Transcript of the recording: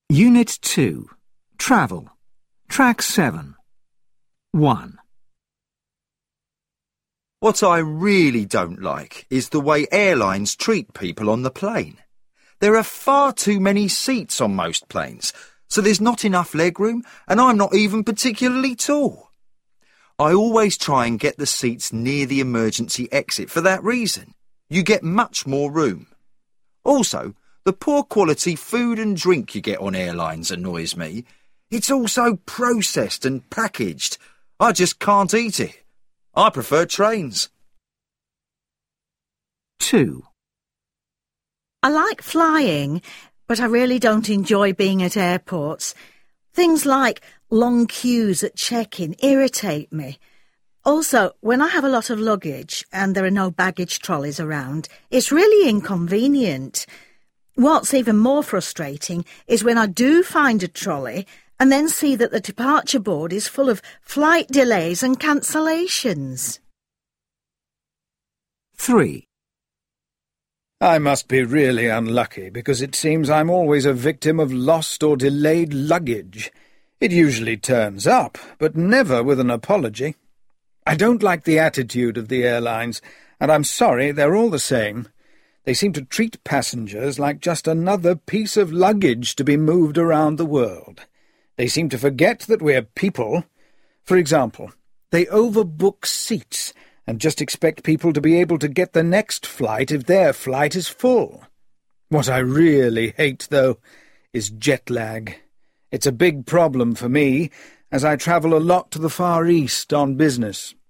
Unit 2. Travel. Track 7. 1. What I really don't like is the way airlines treat people on the plane. There are far too many seats on most planes, so there's not enough legroom, and I'm not even particularly tall. I always try and get the seats near the emergency exit for that reason. You get much more room. Also, the poor quality food and drink you get on airlines annoys me. It's all so processed and packaged. I just can't eat it. I prefer trains. 2. I like flying, but I really don't enjoy being at airports. Things like long queues at check-in irritate me. Also, when I have a lot of luggage and there are no baggage trolleys around, it's really inconvenient. What's even more frustrating is when I do find a trolley and then see that the departure board is full of flight delays and cancellations. 3. I must be really unlucky, because it seems I'm always a victim of lost or delayed luggage. It usually turns up, but never with an apology. I don't like the attitude of the airlines, and I'm sorry, they're all the same. They seem to treat passengers like just another piece of luggage to be moved around the world. They seem to forget that we're people. For example, they overbook seats and just expect people to be able to get the next flight if their flight is full. What I really hate, though, is jet lag. It's a big problem for me, as I travel a lot to the Far East on business.